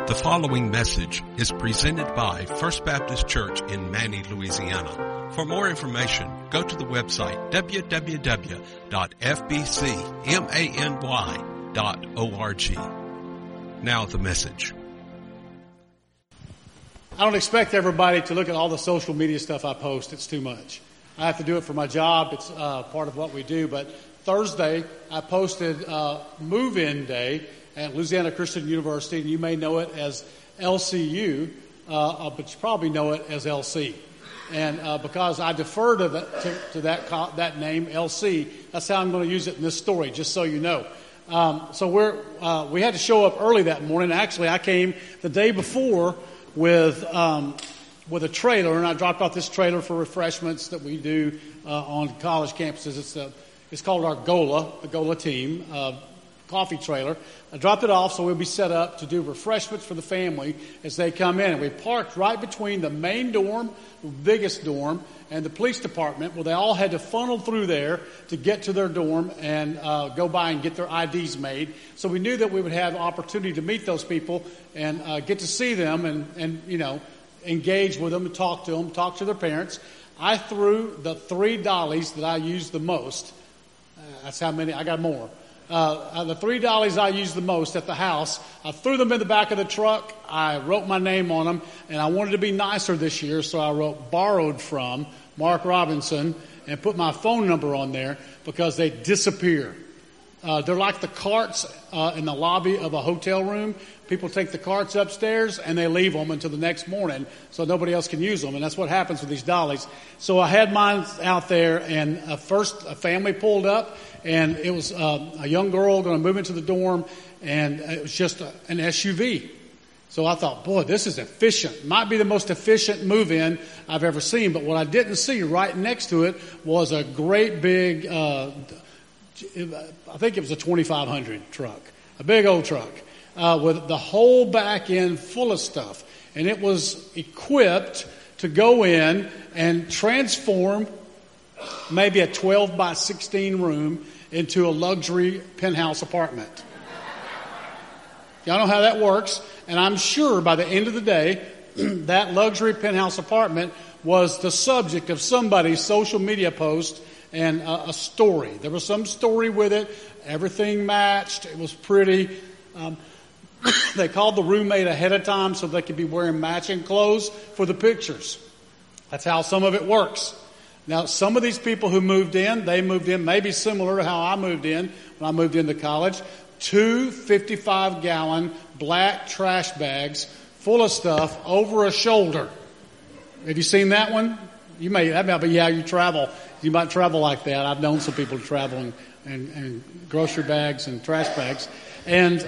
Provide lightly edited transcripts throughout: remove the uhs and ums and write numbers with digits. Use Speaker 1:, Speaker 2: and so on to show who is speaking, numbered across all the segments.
Speaker 1: The following message is presented by First Baptist Church in Manny, Louisiana. For more information, go to the website www.fbcmany.org. Now the message.
Speaker 2: I don't expect everybody to look at all the social media stuff I post. It's too much. I have to do it for my job. It's part of what we do. But Thursday, I posted Move-In Day at Louisiana Christian University, and you may know it as LCU, but you probably know it as LC. And because I defer to that name, LC, that's how I'm going to use it in this story, just so you know. So we had to show up early that morning. Actually, I came the day before with a trailer, and I dropped off this trailer for refreshments that we do on college campuses. It's called our GOLA, the GOLA team. Coffee trailer. I dropped it off so we'll be set up to do refreshments for the family as they come in. And we parked right between the main dorm, the biggest dorm, and the police department, where they all had to funnel through there to get to their dorm and go by and get their IDs made. So we knew that we would have opportunity to meet those people and get to see them and you know, engage with them and talk to them, talk to their parents. I threw the 3 dollies that I used the most. That's how many. I got more. The 3 dollies I used the most at the house, I threw them in the back of the truck. I wrote my name on them, and I wanted to be nicer this year, so I wrote borrowed from Mark Robinson and put my phone number on there because they disappear. They're like the carts in the lobby of a hotel room. People take the carts upstairs and they leave them until the next morning so nobody else can use them. And that's what happens with these dollies. So I had mine out there, and first a family pulled up, and it was a young girl going to move into the dorm, and it was just an SUV. So I thought, boy, this is efficient. Might be the most efficient move-in I've ever seen. But what I didn't see right next to it was a great big, I think it was a 2500 truck, a big old truck. With the whole back end full of stuff. And it was equipped to go in and transform maybe a 12 by 16 room into a luxury penthouse apartment. Y'all know how that works. And I'm sure by the end of the day, that luxury penthouse apartment was the subject of somebody's social media post and a story. There was some story with it. Everything matched. It was pretty. They called the roommate ahead of time so they could be wearing matching clothes for the pictures. That's how some of it works. Now, some of these people who moved in, they moved in maybe similar to how I moved in when I moved into college. 2 55-gallon black trash bags full of stuff over a shoulder. Have you seen that one? That might be how you travel. You might travel like that. I've known some people traveling and grocery bags and trash bags. And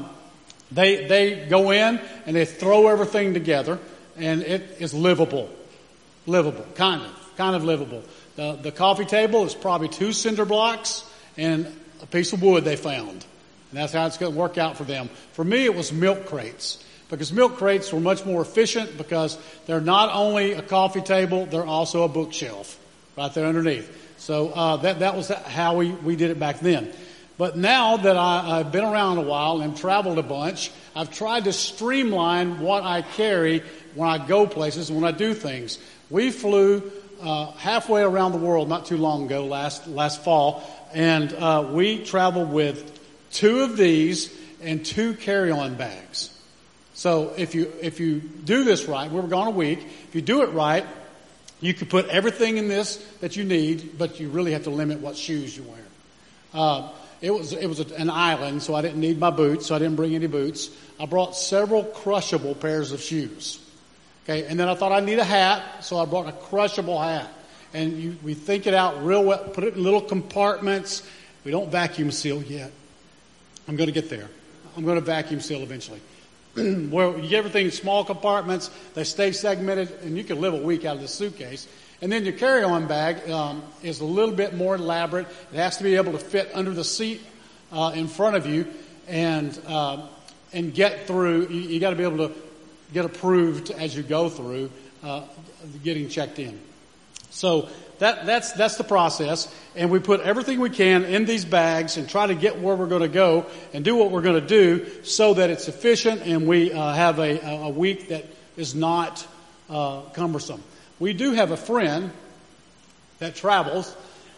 Speaker 2: They go in and they throw everything together, and it is livable, kind of livable. The coffee table is probably 2 cinder blocks and a piece of wood they found, and that's how it's going to work out for them. For me, it was milk crates, because milk crates were much more efficient because they're not only a coffee table, they're also a bookshelf right there underneath. So that was how we did it back then. But now that I've been around a while and traveled a bunch, I've tried to streamline what I carry when I go places and when I do things. We flew halfway around the world not too long ago, last fall, and we traveled with 2 of these and 2 carry-on bags. So if you do this right, we were gone a week. If you do it right, you can put everything in this that you need, but you really have to limit what shoes you wear. It was an island, so I didn't need my boots, so I didn't bring any boots. I brought several crushable pairs of shoes. Okay, and then I thought I need a hat, so I brought a crushable hat. And we think it out real well, put it in little compartments. We don't vacuum seal yet. I'm going to get there. I'm going to vacuum seal eventually. Where you get everything in small compartments, they stay segmented, and you can live a week out of the suitcase. And then your carry-on bag is a little bit more elaborate. It has to be able to fit under the seat in front of you and get through. You got to be able to get approved as you go through getting checked in. So that's the process, and we put everything we can in these bags and try to get where we're going to go and do what we're going to do so that it's efficient and we have a week that is not cumbersome. We do have a friend that travels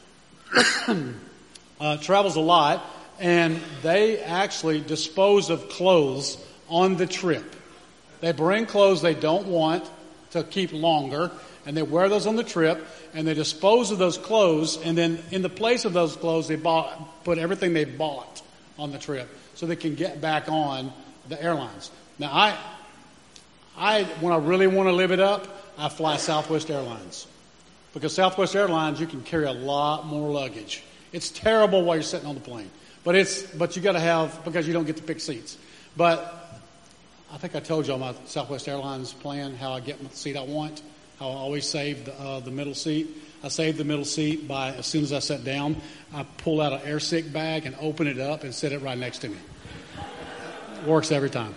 Speaker 2: a lot, and they actually dispose of clothes on the trip. They bring clothes they don't want to keep longer, and they wear those on the trip, and they dispose of those clothes, and then in the place of those clothes, they put everything they bought on the trip so they can get back on the airlines. Now, when I really want to live it up, I fly Southwest Airlines. Because Southwest Airlines, you can carry a lot more luggage. It's terrible while you're sitting on the plane. But you got to have, because you don't get to pick seats. But I think I told you on my Southwest Airlines plan how I get the seat I want, how I always save the middle seat. I saved the middle seat by, as soon as I sat down, I pull out an AirSick bag and open it up and set it right next to me. Works every time.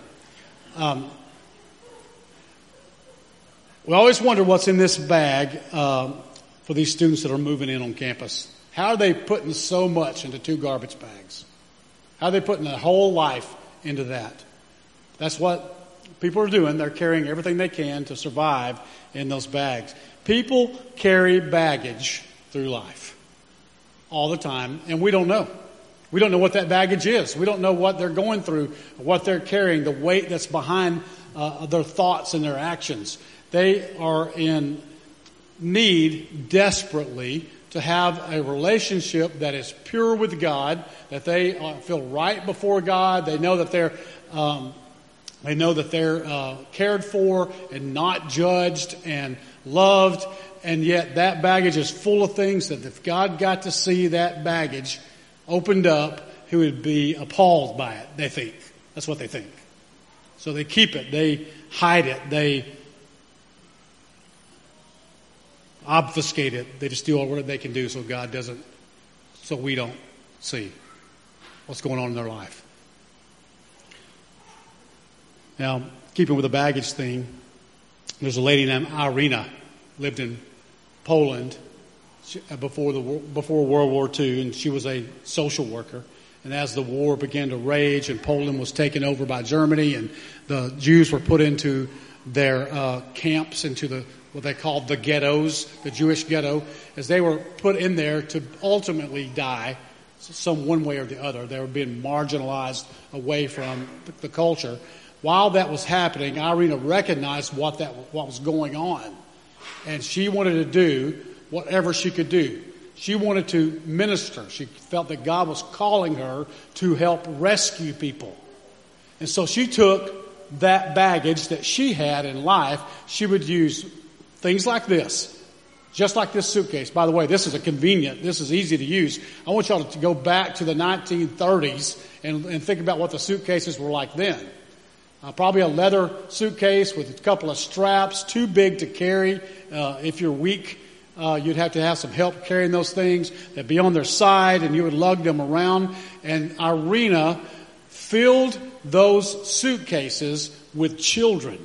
Speaker 2: We always wonder what's in this bag for these students that are moving in on campus. How are they putting so much into 2 garbage bags? How are they putting their whole life into that? That's what people are doing. They're carrying everything they can to survive in those bags. People carry baggage through life all the time, and we don't know. We don't know what that baggage is. We don't know what they're going through, what they're carrying, the weight that's behind their thoughts and their actions. They are in need desperately to have a relationship that is pure with God, that they feel right before God. They know that they're cared for and not judged and loved. And yet that baggage is full of things that if God got to see that baggage opened up, he would be appalled by it, they think. That's what they think. So they keep it. They hide it. They obfuscate it. They just do all what they can do so God doesn't, so we don't see what's going on in their life. Now, keeping with the baggage thing, there's a lady named Irina, lived in Poland before World War II, and she was a social worker. And as the war began to rage and Poland was taken over by Germany and the Jews were put into their camps, into what they called the ghettos, the Jewish ghetto, as they were put in there to ultimately die one way or the other. They were being marginalized away from the culture. While that was happening, Irina recognized what was going on. And she wanted to do whatever she could do. She wanted to minister. She felt that God was calling her to help rescue people. And so she took that baggage that she had in life. She would use things like this, just like this suitcase. By the way, this is easy to use. I want y'all to go back to the 1930s and think about what the suitcases were like then. Probably a leather suitcase with a couple of straps, too big to carry. If you're weak, you'd have to have some help carrying those things. They'd be on their side and you would lug them around. And Irina filled those suitcases with children.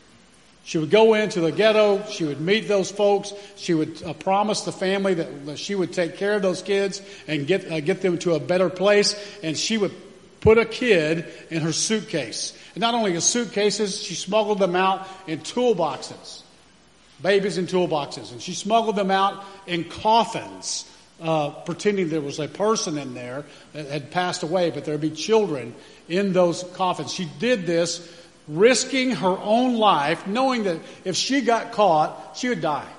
Speaker 2: She would go into the ghetto. She would meet those folks. She would promise the family that she would take care of those kids and get them to a better place. And she would put a kid in her suitcase. And not only in suitcases, she smuggled them out in toolboxes. Babies in toolboxes. And she smuggled them out in coffins, pretending there was a person in there that had passed away, but there would be children in those coffins. She did this risking her own life, knowing that if she got caught, she would die.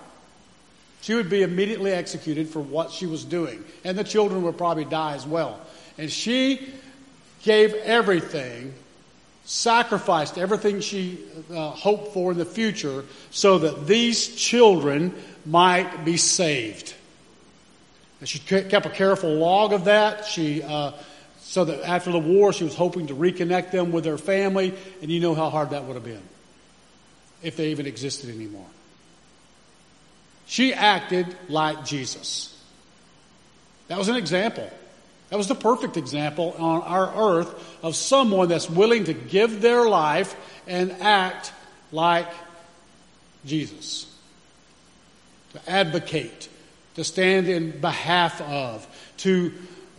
Speaker 2: She would be immediately executed for what she was doing. And the children would probably die as well. And she gave everything, sacrificed everything she hoped for in the future so that these children might be saved. And she kept a careful log of that. So that after the war, she was hoping to reconnect them with their family, and you know how hard that would have been, if they even existed anymore. She acted like Jesus. That was an example. That was the perfect example on our earth of someone that's willing to give their life and act like Jesus. to advocate, to stand in behalf of, to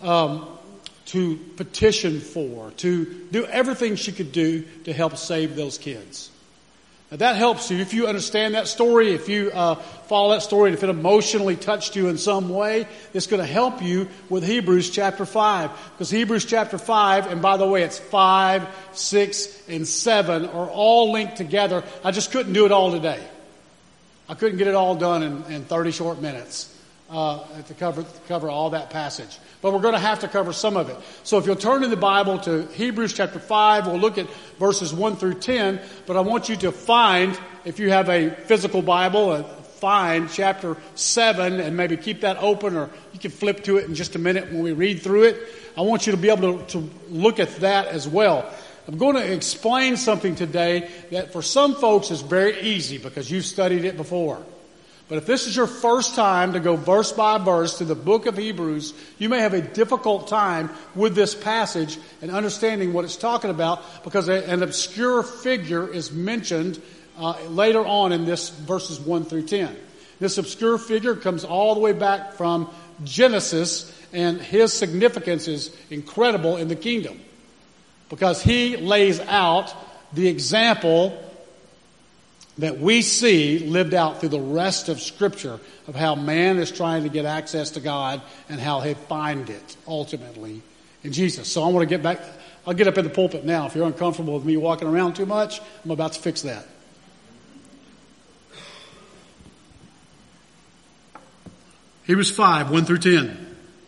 Speaker 2: petition for, to do everything she could do to help save those kids. Now that helps you if you understand that story, if you follow that story, and if it emotionally touched you in some way, it's going to help you with Hebrews chapter 5. Because Hebrews chapter 5, and by the way, it's 5, 6, and 7 are all linked together. I just couldn't do it all today. I couldn't get it all done in 30 short minutes to cover all that passage. But we're going to have to cover some of it. So if you'll turn in the Bible to Hebrews chapter 5, we'll look at verses 1 through 10. But I want you to find, if you have a physical Bible, find chapter 7 and maybe keep that open, or you can flip to it in just a minute when we read through it. I want you to be able to look at that as well. I'm going to explain something today that for some folks is very easy because you've studied it before. But if this is your first time to go verse by verse to the book of Hebrews, you may have a difficult time with this passage and understanding what it's talking about, because an obscure figure is mentioned later on in this verses 1 through 10. This obscure figure comes all the way back from Genesis, and his significance is incredible in the kingdom because he lays out the example that we see lived out through the rest of Scripture of how man is trying to get access to God and how he find it ultimately in Jesus. So I want to get back. I'll get up in the pulpit now. If you're uncomfortable with me walking around too much, I'm about to fix that. Hebrews 5, 1 through 10.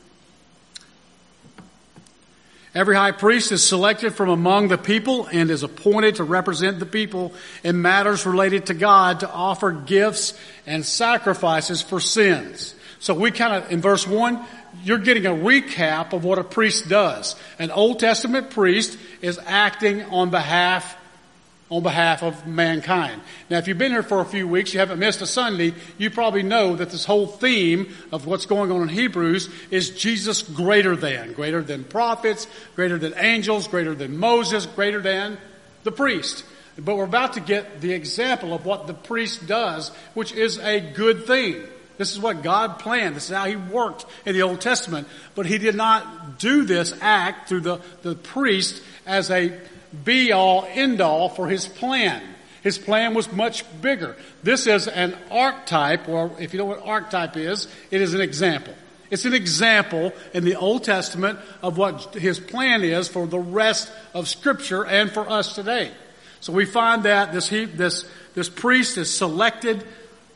Speaker 2: Every high priest is selected from among the people and is appointed to represent the people in matters related to God, to offer gifts and sacrifices for sins. So we kind of, in verse 1, you're getting a recap of what a priest does. An Old Testament priest is acting on behalf of mankind. Now, if you've been here for a few weeks, you haven't missed a Sunday, you probably know that this whole theme of what's going on in Hebrews is Jesus greater than prophets, greater than angels, greater than Moses, greater than the priest. But we're about to get the example of what the priest does, which is a good thing. This is what God planned. This is how he worked in the Old Testament. But he did not do this act through the priest as a be-all, end-all for his plan. His plan was much bigger. This is an archetype, or if you know what archetype is, it is an example. It's an example in the Old Testament of what his plan is for the rest of Scripture and for us today. So we find that this priest is selected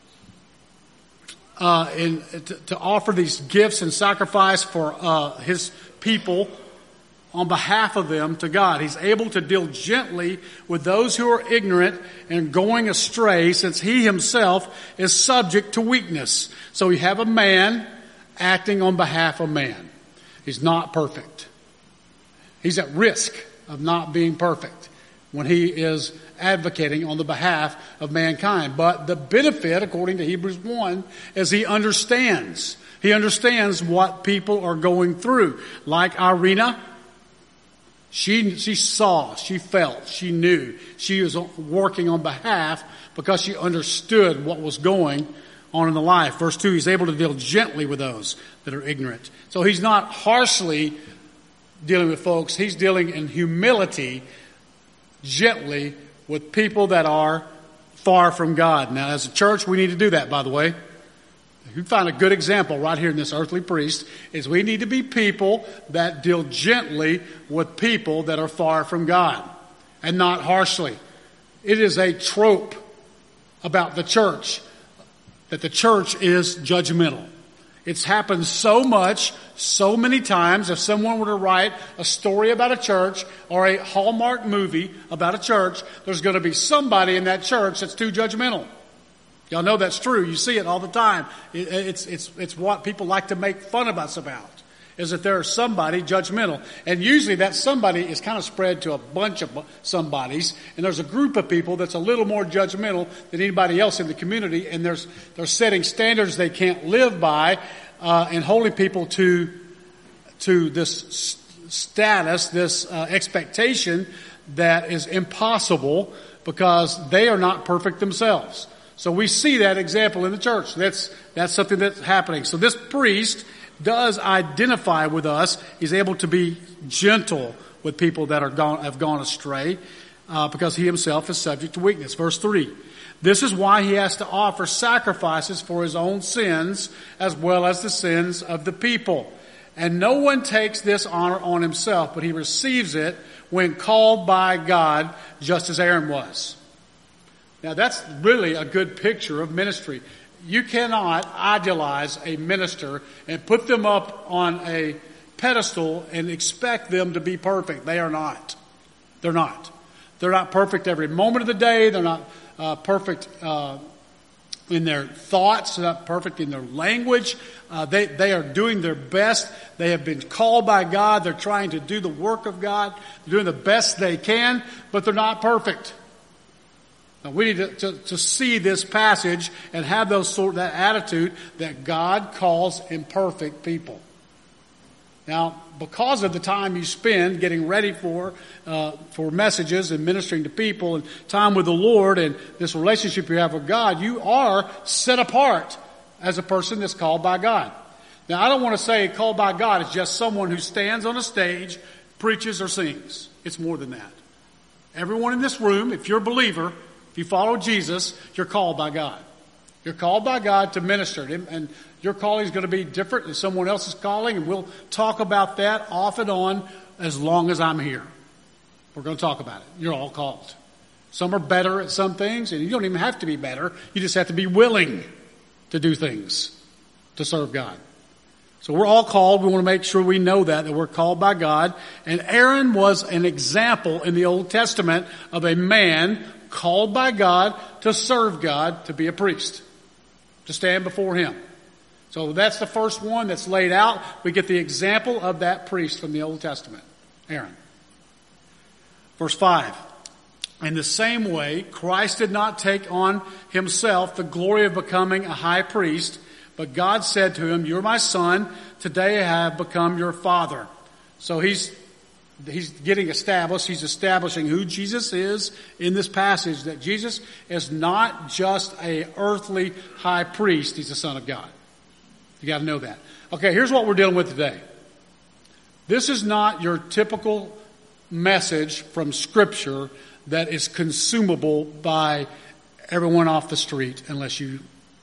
Speaker 2: to offer these gifts and sacrifice for his people on behalf of them to God. He's able to deal gently with those who are ignorant and going astray, since he himself is subject to weakness. So we have a man acting on behalf of man. He's not perfect. He's at risk of not being perfect when he is advocating on the behalf of mankind. But the benefit, according to Hebrews 1, is he understands. He understands what people are going through. Like Irina, she saw, she felt, she knew. She was working on behalf because she understood what was going on in the life. Verse 2, he's able to deal gently with those that are ignorant. So he's not harshly dealing with folks. He's dealing in humility, gently, with people that are far from God. Now, as a church, we need to do that, by the way. You find a good example right here in this earthly priest is we need to be people that deal gently with people that are far from God and not harshly. It is a trope about the church that the church is judgmental. It's happened so much, so many times. If someone were to write a story about a church or a Hallmark movie about a church, there's going to be somebody in that church that's too judgmental. Y'all know that's true. You see it all the time. It's what people like to make fun of us about, is that there's somebody judgmental. And usually that somebody is kind of spread to a bunch of somebodies, and there's a group of people that's a little more judgmental than anybody else in the community, and they're setting standards they can't live by, and holding people to this status, this expectation that is impossible because they are not perfect themselves. So we see that example in the church. That's something that's happening. So this priest does identify with us. He's able to be gentle with people that have gone astray, because he himself is subject to weakness. Verse 3. This is why he has to offer sacrifices for his own sins as well as the sins of the people. And no one takes this honor on himself, but he receives it when called by God, just as Aaron was. Now that's really a good picture of ministry. You cannot idealize a minister and put them up on a pedestal and expect them to be perfect. They are not. They're not. They're not perfect every moment of the day. They're not perfect in their thoughts. They're not perfect in their language. They are doing their best. They have been called by God. They're trying to do the work of God. They're doing the best they can, but they're not perfect. Now we need to see this passage and have that attitude that God calls imperfect people. Now, because of the time you spend getting ready for messages and ministering to people and time with the Lord and this relationship you have with God, you are set apart as a person that's called by God. Now, I don't want to say called by God is just someone who stands on a stage, preaches or sings. It's more than that. Everyone in this room, if you're a believer, if you follow Jesus, you're called by God. You're called by God to minister to Him, and your calling is going to be different than someone else's calling, and we'll talk about that off and on as long as I'm here. We're going to talk about it. You're all called. Some are better at some things, and you don't even have to be better. You just have to be willing to do things to serve God. So we're all called. We want to make sure we know that we're called by God. And Aaron was an example in the Old Testament of a man called by God to serve God, to be a priest, to stand before Him. So that's the first one that's laid out. We get the example of that priest from the Old Testament, Aaron. Verse 5. In the same way, Christ did not take on Himself the glory of becoming a high priest, but God said to Him, "You're my son. Today I have become your father." So He's getting established. He's establishing who Jesus is in this passage, that Jesus is not just an earthly high priest. He's the Son of God. You got to know that. Okay, here's what we're dealing with today. This is not your typical message from Scripture that is consumable by everyone off the street unless you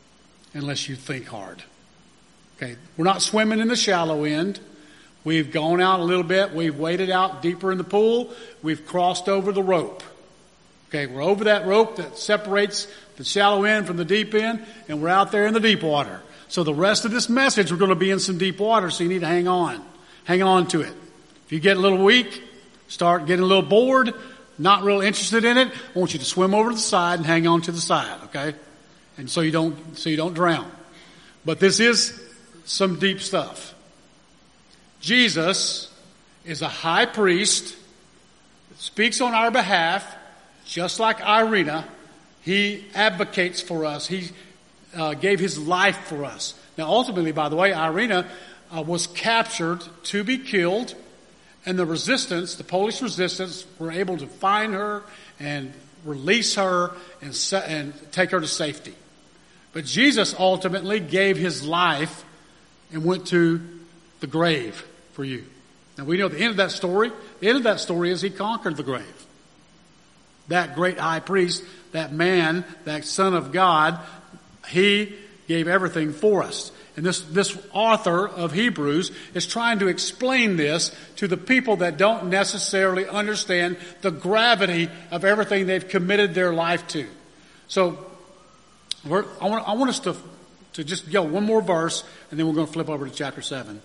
Speaker 2: think hard. Okay, we're not swimming in the shallow end. We've gone out a little bit. We've waded out deeper in the pool. We've crossed over the rope. Okay, we're over that rope that separates the shallow end from the deep end, and we're out there in the deep water. So the rest of this message, we're going to be in some deep water, so you need to hang on. Hang on to it. If you get a little weak, start getting a little bored, not real interested in it, I want you to swim over to the side and hang on to the side, okay? And so you don't drown. But this is some deep stuff. Jesus is a high priest that speaks on our behalf, just like Irina. He advocates for us. He gave his life for us. Now, ultimately, by the way, Irina was captured to be killed, and the Polish resistance, were able to find her and release her and take her to safety. But Jesus ultimately gave his life and went to the grave for you. Now we know the end of that story. The end of that story is he conquered the grave. That great high priest, that man, that Son of God, he gave everything for us. And this author of Hebrews is trying to explain this to the people that don't necessarily understand the gravity of everything they've committed their life to. So I want us to just go one more verse, and then we're going to flip over to chapter 7.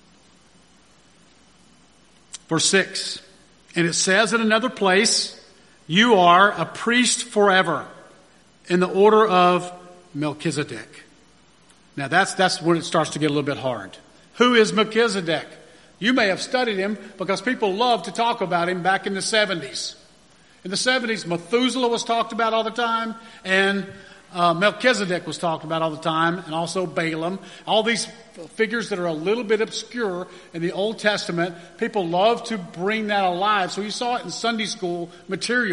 Speaker 2: Verse 6. And it says in another place, "You are a priest forever in the order of Melchizedek." Now that's when it starts to get a little bit hard. Who is Melchizedek? You may have studied him because people loved to talk about him back in the 70s. In the 70s, Methuselah was talked about all the time, and Melchizedek was talked about all the time, and also Balaam. All these figures that are a little bit obscure in the Old Testament, people love to bring that alive. So you saw it in Sunday school material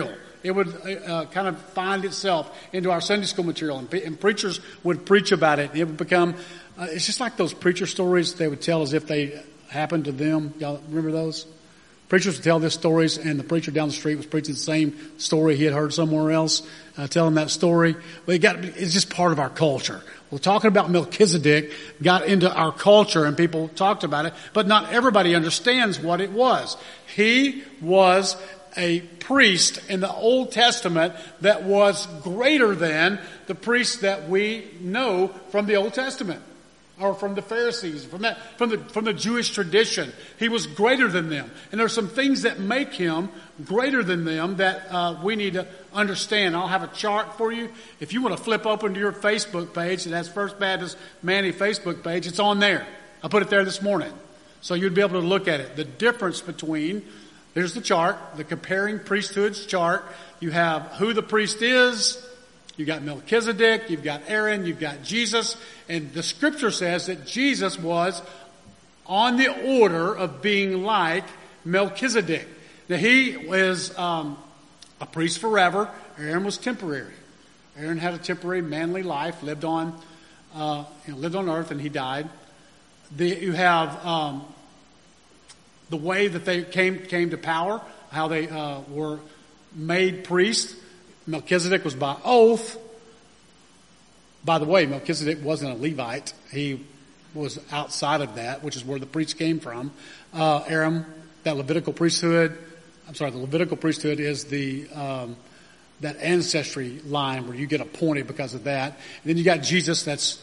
Speaker 2: it would kind of find itself into our Sunday school material, and preachers would preach about it. It would become, it's just like those preacher stories they would tell as if they happened to them. Y'all remember those? Preachers would tell these stories, and the preacher down the street was preaching the same story he had heard somewhere else, telling that story. But it's just part of our culture. Well, talking about Melchizedek got into our culture, and people talked about it, but not everybody understands what it was. He was a priest in the Old Testament that was greater than the priests that we know from the Old Testament, or from the Pharisees, from the Jewish tradition. He was greater than them. And there are some things that make him greater than them that we need to understand. I'll have a chart for you. If you want to flip open to your Facebook page, it has First Baptist Manny Facebook page, it's on there. I put it there this morning. So you'd be able to look at it. The difference between, here's the chart, the comparing priesthoods chart. You have who the priest is. You've got Melchizedek, you've got Aaron, you've got Jesus, and the scripture says that Jesus was on the order of being like Melchizedek. Now he was a priest forever. Aaron was temporary. Aaron had a temporary manly life, lived on earth, and he died. You have the way that they came to power, how they were made priests. Melchizedek was by oath. By the way, Melchizedek wasn't a Levite. He was outside of that, which is where the priests came from. Aaron, the Levitical priesthood is that ancestry line where you get appointed because of that. And then you got Jesus that's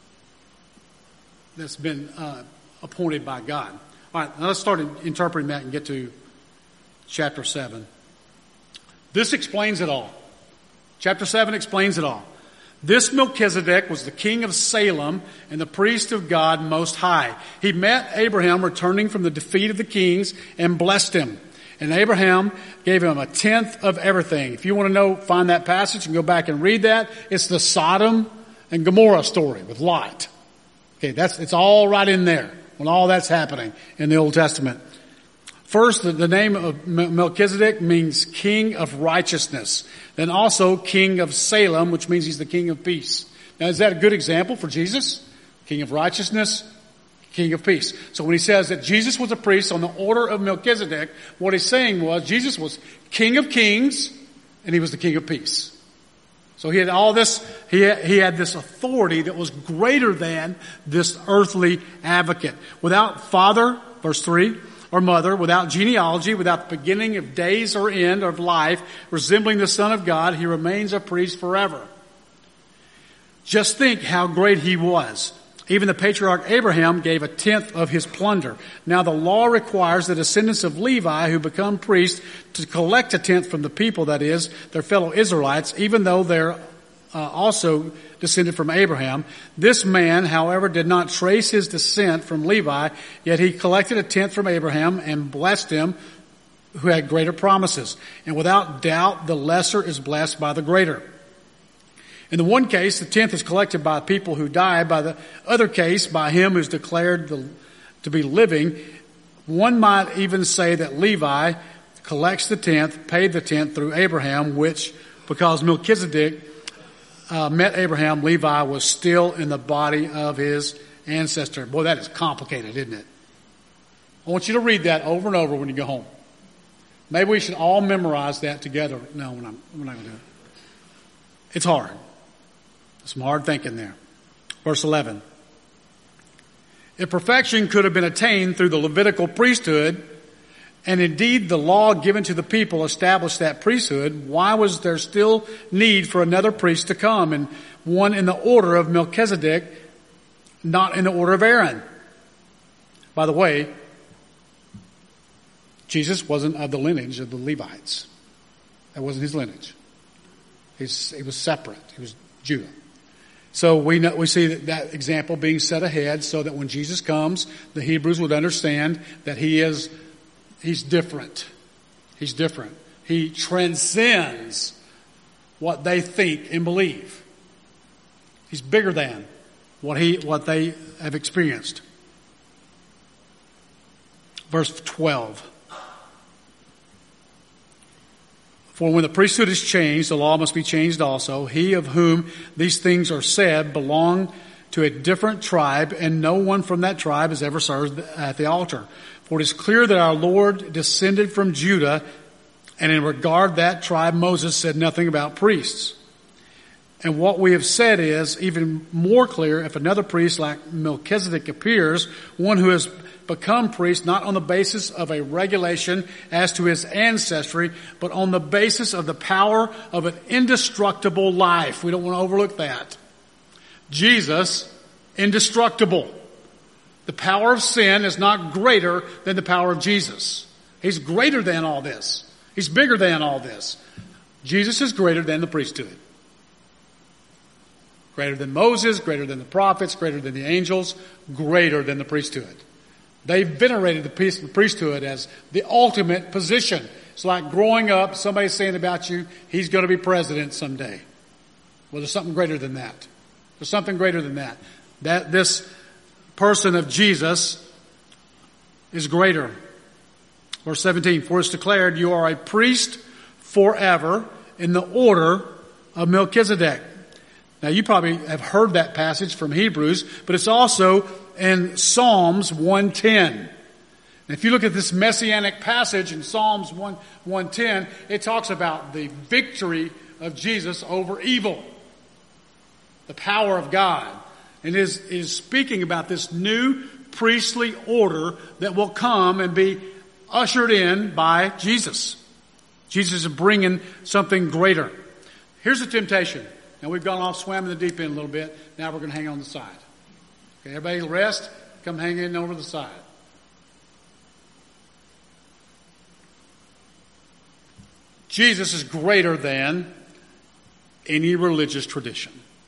Speaker 2: been appointed by God. All right, now let's start interpreting that and get to chapter 7. This explains it all. Chapter 7 explains it all. This Melchizedek was the king of Salem and the priest of God Most High. He met Abraham returning from the defeat of the kings and blessed him. And Abraham gave him a tenth of everything. If you want to find that passage and go back and read that, it's the Sodom and Gomorrah story with Lot. Okay, it's all right in there when all that's happening in the Old Testament. First, the name of Melchizedek means king of righteousness. Then also king of Salem, which means he's the king of peace. Now, is that a good example for Jesus? King of righteousness, king of peace. So when he says that Jesus was a priest on the order of Melchizedek, what he's saying was Jesus was king of kings and he was the king of peace. So he had all this, he had this authority that was greater than this earthly advocate. Without father, verse 3, or mother, without genealogy, without the beginning of days or end of life, resembling the Son of God, he remains a priest forever. Just think how great he was. Even the patriarch Abraham gave a tenth of his plunder. Now the law requires the descendants of Levi who become priests to collect a tenth from the people, that is, their fellow Israelites, even though they're also descended from Abraham. This man, however, did not trace his descent from Levi, yet he collected a tenth from Abraham and blessed him who had greater promises. And without doubt, the lesser is blessed by the greater. In the one case, the tenth is collected by people who die. By the other case, by him who's declared to be living. One might even say that Levi collects the tenth, paid the tenth through Abraham, which, because Melchizedek met Abraham, Levi was still in the body of his ancestor. Boy, that is complicated, isn't it? I want you to read that over and over when you go home. Maybe we should all memorize that together. No, we're not going to do it. It's hard. Some hard thinking there. Verse 11. If perfection could have been attained through the Levitical priesthood, and indeed the law given to the people established that priesthood, why was there still need for another priest to come, and one in the order of Melchizedek, not in the order of Aaron? By the way, Jesus wasn't of the lineage of the Levites. That wasn't his lineage. He was separate. He was Judah. So we see that example being set ahead so that when Jesus comes, the Hebrews would understand that he's different. He's different. He transcends what they think and believe. He's bigger than what they have experienced. Verse 12. For when the priesthood is changed, the law must be changed also. He of whom these things are said belonged to a different tribe, and no one from that tribe has ever served at the altar. For it is clear that our Lord descended from Judah, and in regard that tribe Moses said nothing about priests. And what we have said is even more clear if another priest like Melchizedek appears, one who has become priest not on the basis of a regulation as to his ancestry, but on the basis of the power of an indestructible life. We don't want to overlook that. Jesus, indestructible. The power of sin is not greater than the power of Jesus. He's greater than all this. He's bigger than all this. Jesus is greater than the priesthood. Greater than Moses, greater than the prophets, greater than the angels, greater than the priesthood. They venerated the priesthood as the ultimate position. It's like growing up, somebody saying about you, he's going to be president someday. Well, there's something greater than that. There's something greater than that. That this person of Jesus is greater. Verse 17, for it's declared, you are a priest forever in the order of Melchizedek. Now you probably have heard that passage from Hebrews, but it's also in Psalms 110. And if you look at this messianic passage in Psalms 110, it talks about the victory of Jesus over evil. The power of God. And is speaking about this new priestly order that will come and be ushered in by Jesus. Jesus is bringing something greater. Here's the temptation. Now we've gone off, swam in the deep end a little bit. Now we're going to hang on the side. Okay, everybody rest. Come hang in over the side. Jesus is greater than any religious tradition.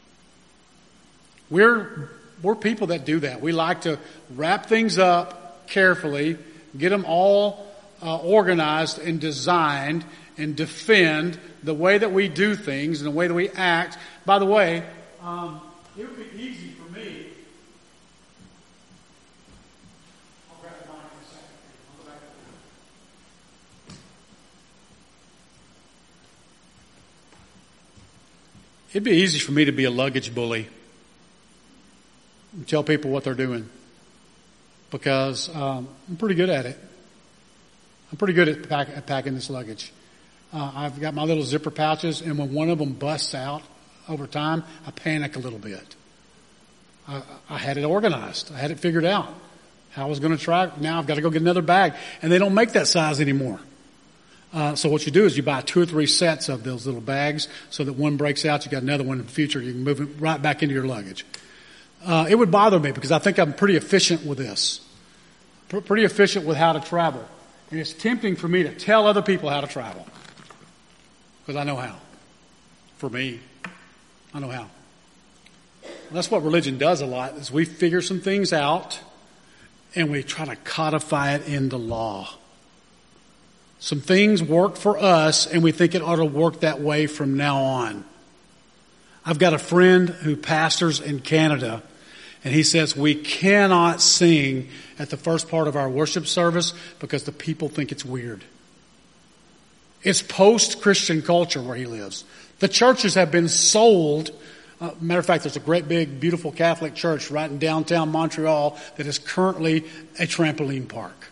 Speaker 2: We're people that do that. We like to wrap things up carefully, get them all organized and designed, and defend the way that we do things and the way that we act. By the way, it would be easy for me. I'll grab the mic in a second. I'll go back up there. It'd be easy for me to be a luggage bully and tell people what they're doing because I'm pretty good at it. I'm pretty good at packing this luggage. I've got my little zipper pouches, and when one of them busts out over time, I panic a little bit. I had it organized. I had it figured out how I was going to try. Now I've got to go get another bag, and they don't make that size anymore. So what you do is you buy 2 or 3 sets of those little bags so that one breaks out, you got another one in the future, you can move it right back into your luggage. It would bother me because I think I'm pretty efficient with this. Pretty efficient with how to travel. And it's tempting for me to tell other people how to travel. Because I know how. For me, I know how. Well, that's what religion does a lot, is we figure some things out and we try to codify it into law. Some things work for us and we think it ought to work that way from now on. I've got a friend who pastors in Canada, and he says we cannot sing at the first part of our worship service because the people think it's weird. It's post-Christian culture where he lives. The churches have been sold. Matter of fact, there's a great big, beautiful Catholic church right in downtown Montreal that is currently a trampoline park.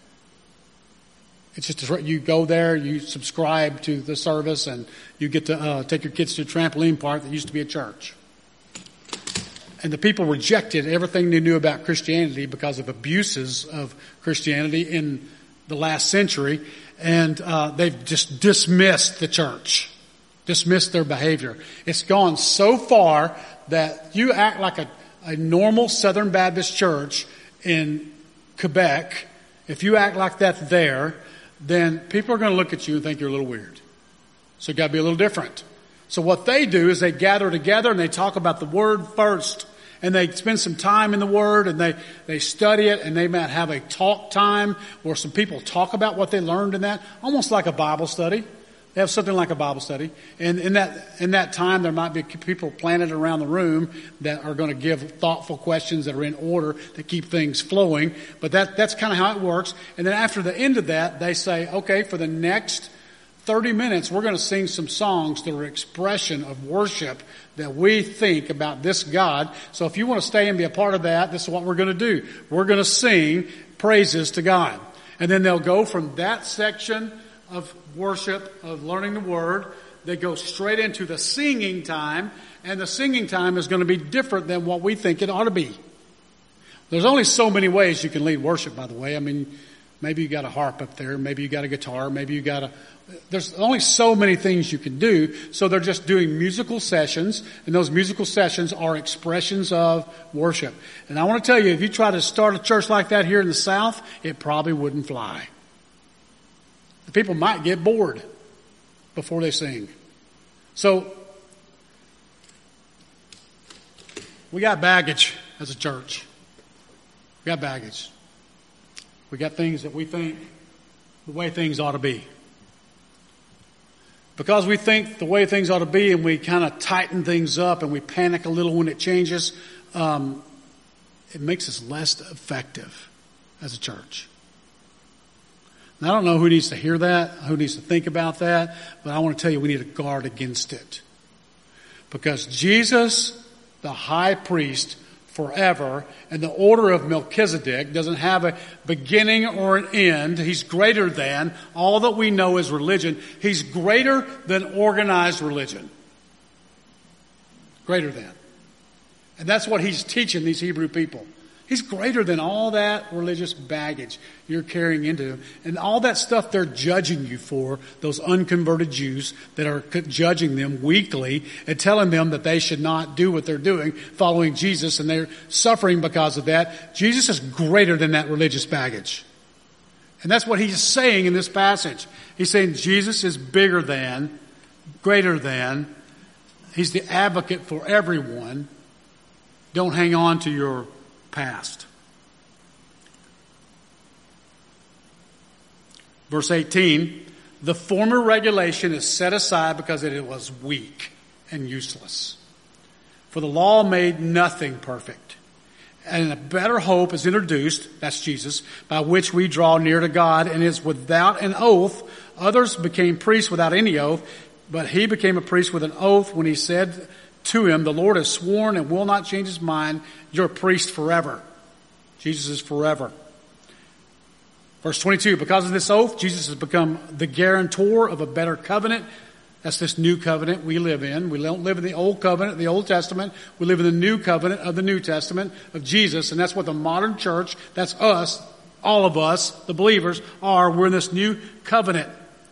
Speaker 2: It's just, you go there, you subscribe to the service, and you get to take your kids to a trampoline park that used to be a church. And the people rejected everything they knew about Christianity because of abuses of Christianity in the last century. And they've just dismissed the church, dismissed their behavior. It's gone so far that you act like a normal Southern Baptist church in Quebec. If you act like that there, then people are going to look at you and think you're a little weird. So you've got to be a little different. So what they do is they gather together and they talk about the Word first. And they spend some time in the Word and they study it, and they might have a talk time where some people talk about what they learned in that, almost like a Bible study. They have something like a Bible study. And in that time there might be people planted around the room that are going to give thoughtful questions that are in order to keep things flowing. But that's kind of how it works. And then after the end of that, they say, okay, for the next 30 minutes, we're going to sing some songs that are expression of worship that we think about this God. So if you want to stay and be a part of that, this is what we're going to do. We're going to sing praises to God. And then they'll go from that section of worship, of learning the Word, they go straight into the singing time, and the singing time is going to be different than what we think it ought to be. There's only so many ways you can lead worship, by the way. I mean, maybe you got a harp up there, maybe you got a guitar, maybe you got there's only so many things you can do, so they're just doing musical sessions, and those musical sessions are expressions of worship. And I want to tell you, if you try to start a church like that here in the South, it probably wouldn't fly. The people might get bored before they sing. So, we got baggage as a church. We got baggage. We got things that we think the way things ought to be. Because we think the way things ought to be and we kind of tighten things up and we panic a little when it changes, it makes us less effective as a church. And I don't know who needs to hear that, who needs to think about that, but I want to tell you we need to guard against it. Because Jesus, the high priest, forever, and the order of Melchizedek doesn't have a beginning or an end. He's greater than all that we know as religion. He's greater than organized religion. Greater than. And that's what he's teaching these Hebrew people. He's greater than all that religious baggage you're carrying into him. And all that stuff they're judging you for, those unconverted Jews that are judging them weekly and telling them that they should not do what they're doing, following Jesus, and they're suffering because of that. Jesus is greater than that religious baggage. And that's what he's saying in this passage. He's saying Jesus is bigger than, greater than. He's the advocate for everyone. Don't hang on to your past. Verse 18, the former regulation is set aside because it was weak and useless. For the law made nothing perfect. And a better hope is introduced, that's Jesus, by which we draw near to God, and is without an oath. Others became priests without any oath, but he became a priest with an oath when he said to him, the Lord has sworn and will not change his mind. You're a priest forever. Jesus is forever. Verse 22, because of this oath, Jesus has become the guarantor of a better covenant. That's this new covenant we live in. We don't live in the old covenant, the Old Testament. We live in the new covenant of the New Testament of Jesus. And that's what the modern church, that's us, all of us, the believers, are. We're in this new covenant.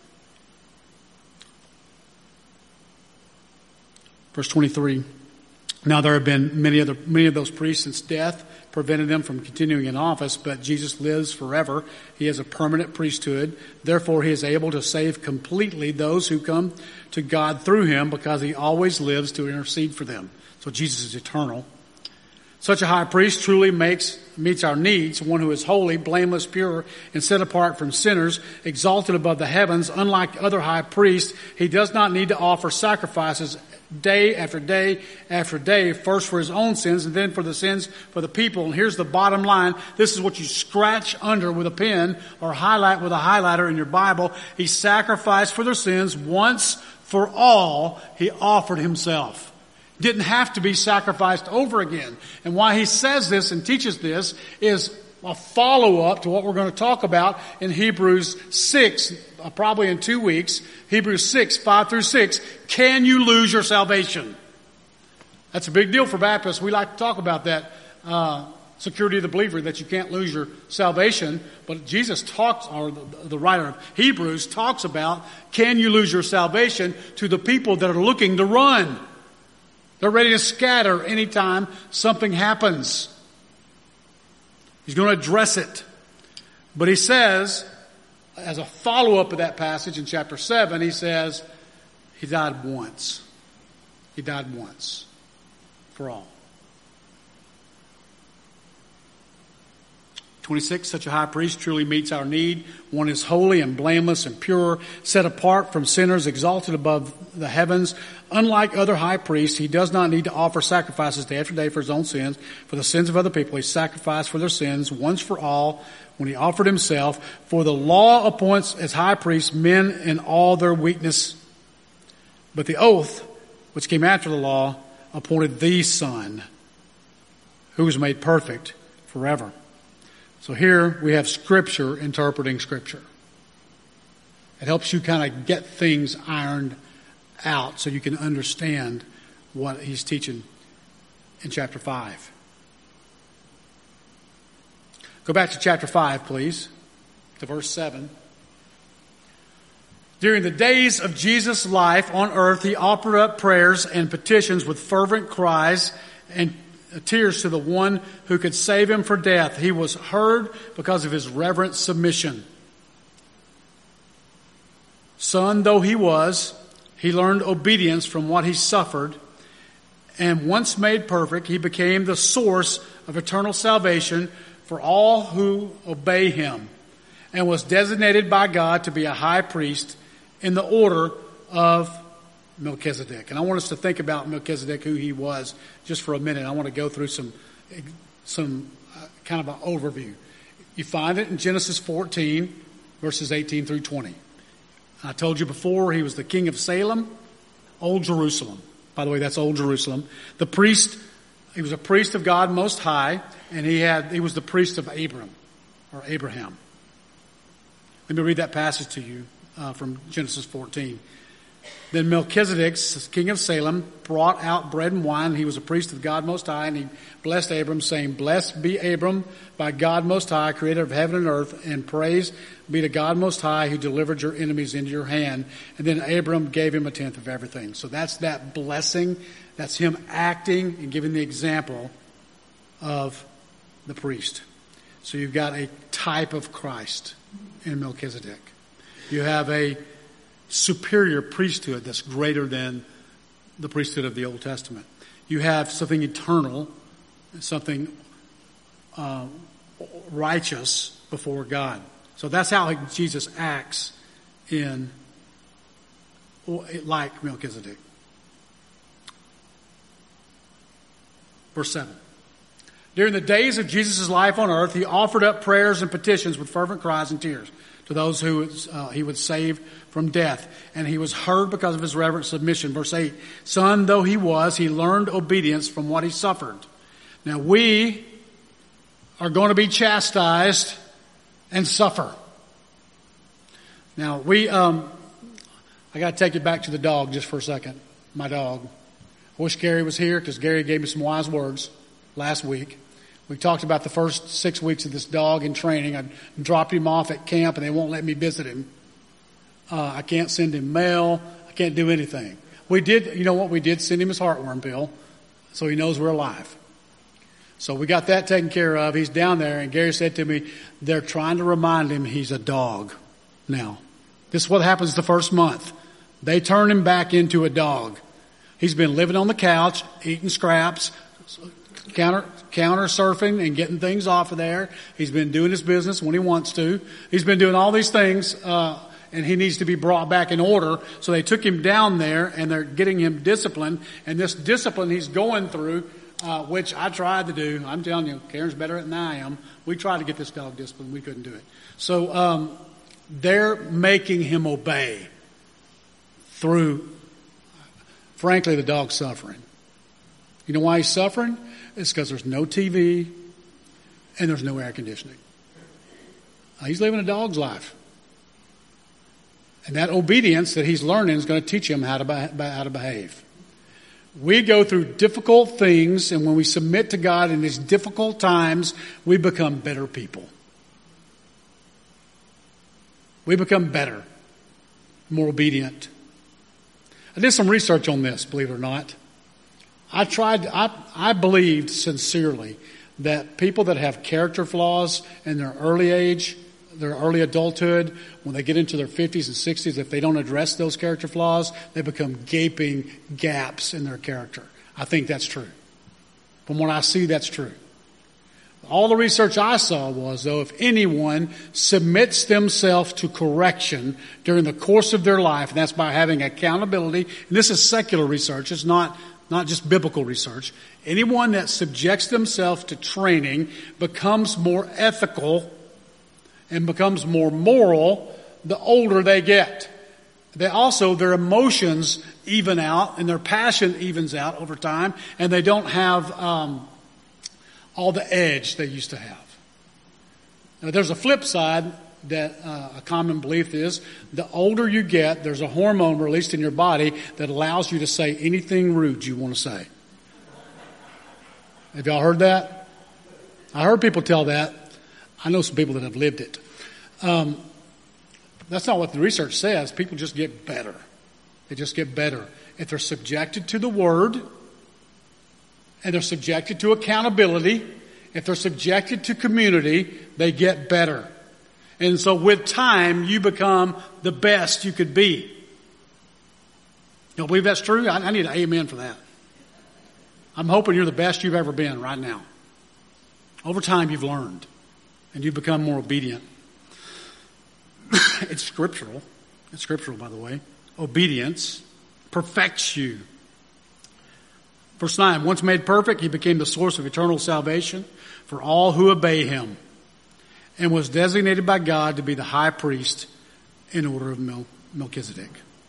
Speaker 2: Verse 23, now there have been many of those priests since death prevented them from continuing in office, but Jesus lives forever. He has a permanent priesthood. Therefore, he is able to save completely those who come to God through him because he always lives to intercede for them. So Jesus is eternal. Such a high priest truly meets our needs, one who is holy, blameless, pure, and set apart from sinners, exalted above the heavens. Unlike other high priests, he does not need to offer sacrifices day after day after day, first for his own sins and then for the sins for the people. And here's the bottom line. This is what you scratch under with a pen or highlight with a highlighter in your Bible. He sacrificed for their sins once for all. He offered himself. Didn't have to be sacrificed over again. And why he says this and teaches this is a follow-up to what we're going to talk about in Hebrews 6, probably in 2 weeks. Hebrews 6, 5 through 6. Can you lose your salvation? That's a big deal for Baptists. We like to talk about that security of the believer, that you can't lose your salvation. But Jesus talks, or the writer of Hebrews talks about, can you lose your salvation to the people that are looking to run? They're ready to scatter anytime something happens. He's going to address it. But he says, as a follow-up of that passage in chapter 7, he says, he died once. He died once for all. 26, such a high priest truly meets our need. One is holy and blameless and pure, set apart from sinners, exalted above the heavens. Unlike other high priests, he does not need to offer sacrifices day after day for his own sins, for the sins of other people. He sacrificed for their sins once for all when he offered himself. For the law appoints as high priests men in all their weakness. But the oath, which came after the law, appointed the Son, who was made perfect forever. So here we have Scripture interpreting Scripture. It helps you kind of get things ironed out so you can understand what he's teaching in chapter 5. Go back to chapter 5, please, to verse 7. During the days of Jesus' life on earth, he offered up prayers and petitions with fervent cries and tears to the one who could save him from death. He was heard because of his reverent submission. Son though he was, he learned obedience from what he suffered, and once made perfect, he became the source of eternal salvation for all who obey him, and was designated by God to be a high priest in the order of Melchizedek. And I want us to think about Melchizedek, who he was, just for a minute. I want to go through some kind of an overview. You find it in Genesis 14, verses 18 through 20. I told you before, he was the king of Salem, Old Jerusalem. By the way, that's Old Jerusalem. The priest, he was a priest of God Most High, and he was the priest of Abraham. Let me read that passage to you from Genesis 14. Then Melchizedek, king of Salem, brought out bread and wine. He was a priest of God Most High, and he blessed Abram, saying, Blessed be Abram by God Most High, creator of heaven and earth, and praise be to God Most High, who delivered your enemies into your hand. And then Abram gave him a tenth of everything. So that's that blessing. That's him acting and giving the example of the priest. So you've got a type of Christ in Melchizedek. You have a superior priesthood that's greater than the priesthood of the Old Testament. You have something eternal, something righteous before God. So that's how Jesus acts like Melchizedek. Verse 7. During the days of Jesus' life on earth, he offered up prayers and petitions with fervent cries and tears to those who he would save from death. And he was heard because of his reverent submission. Verse 8, Son though he was, he learned obedience from what he suffered. Now we are going to be chastised and suffer. Now I got to take you back to the dog just for a second. My dog. I wish Gary was here because Gary gave me some wise words last week. We talked about the first 6 weeks of this dog in training. I dropped him off at camp and they won't let me visit him. I can't send him mail. I can't do anything. We did, you know what we did? Send him his heartworm pill so he knows we're alive. So we got that taken care of. He's down there, and Gary said to me, they're trying to remind him he's a dog now. This is what happens the first month. They turn him back into a dog. He's been living on the couch, eating scraps, counter surfing and getting things off of there. He's been doing his business when he wants to. He's been doing all these things, and he needs to be brought back in order. So they took him down there, and they're getting him disciplined. And this discipline he's going through, which I tried to do. I'm telling you, Karen's better at it than I am. We tried to get this dog disciplined. We couldn't do it. So they're making him obey through, frankly, the dog's suffering. You know why he's suffering? It's because there's no TV and there's no air conditioning. He's living a dog's life. And that obedience that he's learning is going to teach him how to behave. We go through difficult things, and when we submit to God in these difficult times, we become better people. We become better, more obedient. I did some research on this, believe it or not. I believed sincerely that people that have character flaws in their early age, their early adulthood, when they get into their 50s and 60s, if they don't address those character flaws, they become gaping gaps in their character. I think that's true. From what I see, that's true. All the research I saw was, though, if anyone submits themselves to correction during the course of their life, and that's by having accountability, and this is secular research, it's not just biblical research, anyone that subjects themselves to training becomes more ethical and becomes more moral the older they get. Their emotions even out and their passion evens out over time, and they don't have all the edge they used to have. Now, there's a flip side that a common belief is the older you get, there's a hormone released in your body that allows you to say anything rude you want to say. Have y'all heard that? I heard people tell that. I know some people that have lived it. That's not what the research says. People just get better. They just get better. If they're subjected to the Word, and they're subjected to accountability, if they're subjected to community, they get better. And so with time, you become the best you could be. You believe that's true? I need an amen for that. I'm hoping you're the best you've ever been right now. Over time, you've learned, and you've become more obedient. It's scriptural. It's scriptural, by the way. Obedience perfects you. Verse 9, once made perfect, he became the source of eternal salvation for all who obey him, and was designated by God to be the high priest in order of Melchizedek.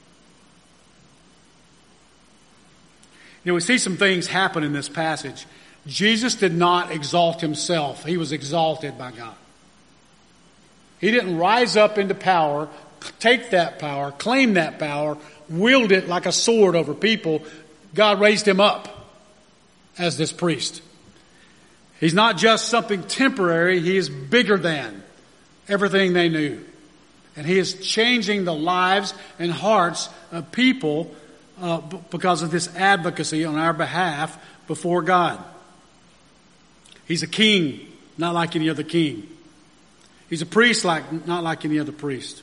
Speaker 2: You know, we see some things happen in this passage. Jesus did not exalt himself. He was exalted by God. He didn't rise up into power, take that power, claim that power, wield it like a sword over people. God raised him up as this priest. He's not just something temporary. He is bigger than everything they knew. And he is changing the lives and hearts of people because of this advocacy on our behalf before God. He's a king, not like any other king. He's a priest, not like any other priest.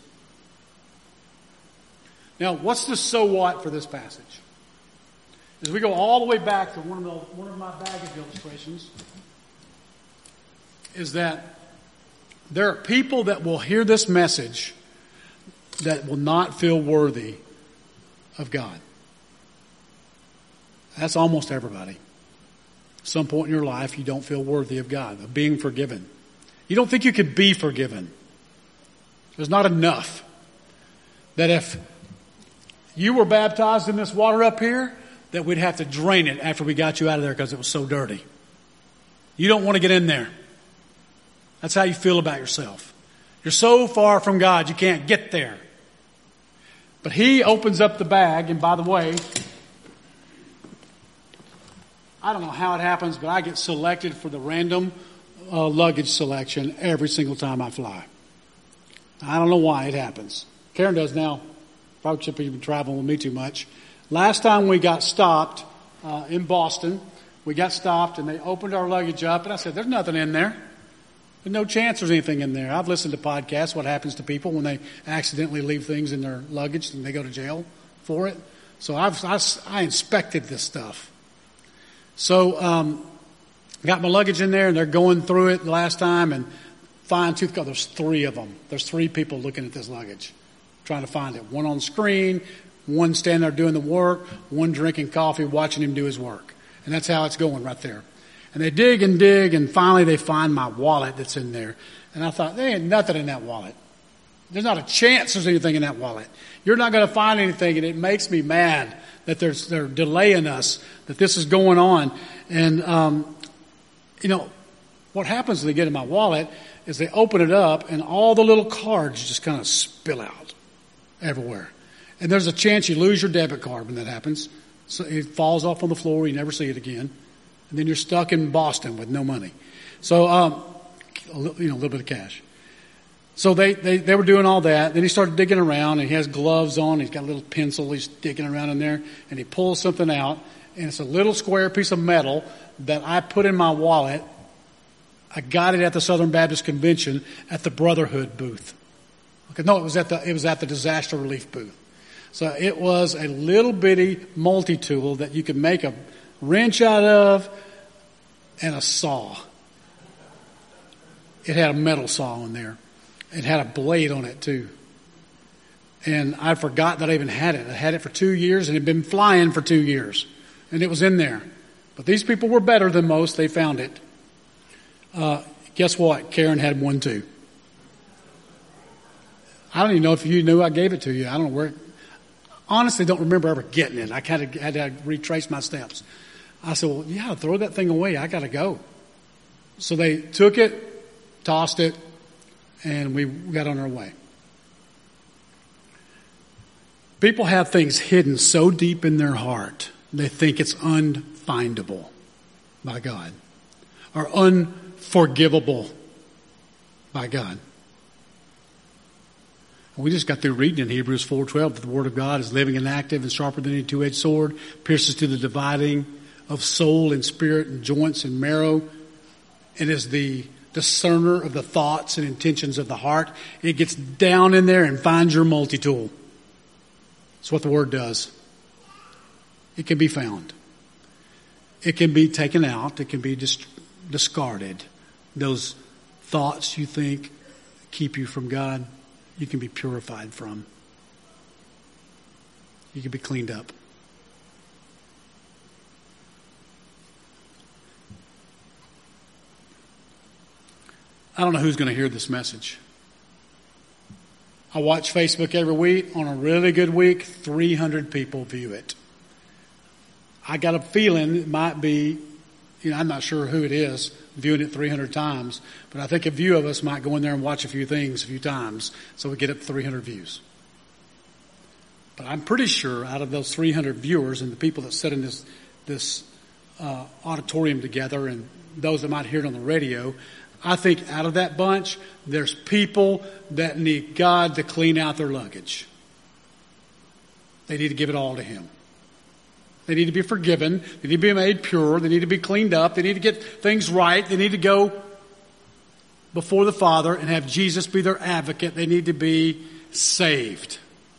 Speaker 2: Now, what's the so what for this passage? As we go all the way back to one of my baggage illustrations, is that there are people that will hear this message that will not feel worthy of God. That's almost everybody. At some point in your life, you don't feel worthy of God, of being forgiven. You don't think you could be forgiven. There's not enough. That if you were baptized in this water up here, that we'd have to drain it after we got you out of there because it was so dirty. You don't want to get in there. That's how you feel about yourself. You're so far from God, you can't get there. But he opens up the bag, and by the way, I don't know how it happens, but I get selected for the random luggage selection every single time I fly. I don't know why it happens. Karen does now. Probably shouldn't even traveling with me too much. Last time we got stopped in Boston, we got stopped and they opened our luggage up, and I said, "There's nothing in there. There's no chance there's anything in there." I've listened to podcasts, what happens to people when they accidentally leave things in their luggage and they go to jail for it. So I inspected this stuff. So got my luggage in there, and they're going through it the last time, and fine-tooth comb. There's 3 of them. There's 3 people looking at this luggage, trying to find it. One on the screen, one standing there doing the work, one drinking coffee, watching him do his work. And that's how it's going right there. And they dig, and finally they find my wallet that's in there. And I thought, there ain't nothing in that wallet. There's not a chance there's anything in that wallet. You're not going to find anything, and it makes me mad that they're delaying us, that this is going on. And, what happens when they get in my wallet is they open it up, and all the little cards just kind of spill out everywhere. And there's a chance you lose your debit card when that happens. So it falls off on the floor, you never see it again. And then you're stuck in Boston with no money. So, a little bit of cash. So they were doing all that. Then he started digging around, and he has gloves on. He's got a little pencil. He's digging around in there, and he pulls something out, and it's a little square piece of metal that I put in my wallet. I got it at the Southern Baptist Convention at the Brotherhood booth. Okay, no, it was at the disaster relief booth. So it was a little bitty multi-tool that you could make a wrench out of and a saw. it had a metal saw in there. It had a blade on it too. And I forgot that I even had it. I had it for 2 years and it had been flying for 2 years. And it was in there. But these people were better than most. They found it. Guess what? Karen had one too. I don't even know if you knew I gave it to you. I don't know where. Honestly, don't remember ever getting it. I kind of had to retrace my steps. I said, well, yeah, throw that thing away. I got to go. So they took it, tossed it, and we got on our way. People have things hidden so deep in their heart, they think it's unfindable by God or unforgivable by God. We just got through reading in Hebrews 4:12 that the Word of God is living and active and sharper than any two-edged sword, pierces to the dividing of soul and spirit and joints and marrow, and is the discerner of the thoughts and intentions of the heart. It gets down in there and finds your multi-tool. That's what the Word does. It can be found. It can be taken out. It can be discarded. Those thoughts you think keep you from God, you can be purified from. You can be cleaned up. I don't know who's going to hear this message. I watch Facebook every week. On a really good week, 300 people view it. I got a feeling it might be, I'm not sure who it is viewing it 300 times, but I think a few of us might go in there and watch a few things a few times so we get up to 300 views. But I'm pretty sure out of those 300 viewers and the people that sit in this auditorium together and those that might hear it on the radio, I think out of that bunch, there's people that need God to clean out their luggage. They need to give it all to Him. They need to be forgiven. They need to be made pure. They need to be cleaned up. They need to get things right. They need to go before the Father and have Jesus be their advocate. They need to be saved.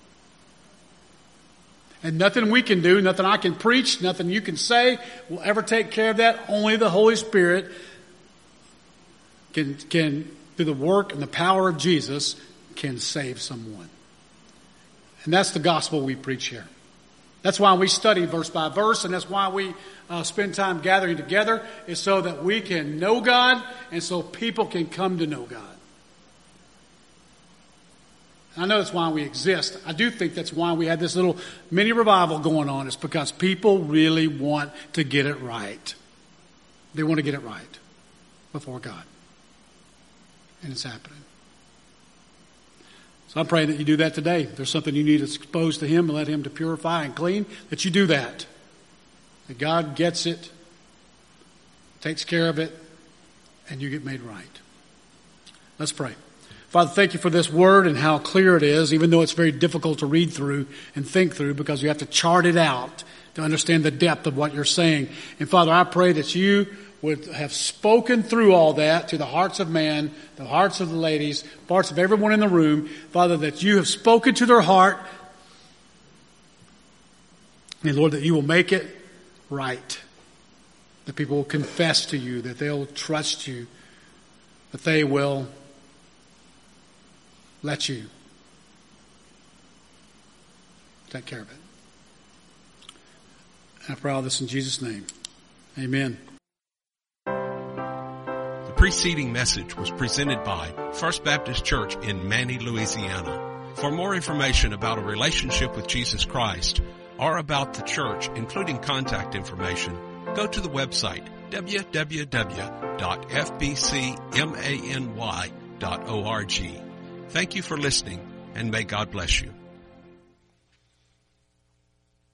Speaker 2: And nothing we can do, nothing I can preach, nothing you can say will ever take care of that. Only the Holy Spirit can through the work and the power of Jesus, can save someone. And that's the gospel we preach here. That's why we study verse by verse, and that's why we spend time gathering together, is so that we can know God and so people can come to know God. I know that's why we exist. I do think that's why we had this little mini revival going on. It's because people really want to get it right. They want to get it right before God. And it's happening. So I'm praying that you do that today. If there's something you need to expose to Him and let Him to purify and clean, that you do that. That God gets it, takes care of it, and you get made right. Let's pray. Father, thank you for this word and how clear it is, even though it's very difficult to read through and think through because you have to chart it out to understand the depth of what you're saying. And Father, I pray that you would have spoken through all that to the hearts of man, the hearts of the ladies, parts of everyone in the room. Father, that you have spoken to their heart. And Lord, that you will make it right. That people will confess to you, that they'll trust you, that they will let you take care of it. And I pray all this in Jesus' name. Amen.
Speaker 1: The preceding message was presented by First Baptist Church in Manny, Louisiana. For more information about a relationship with Jesus Christ or about the church, including contact information, go to the website www.fbcmany.org. Thank you for listening, and may God bless you.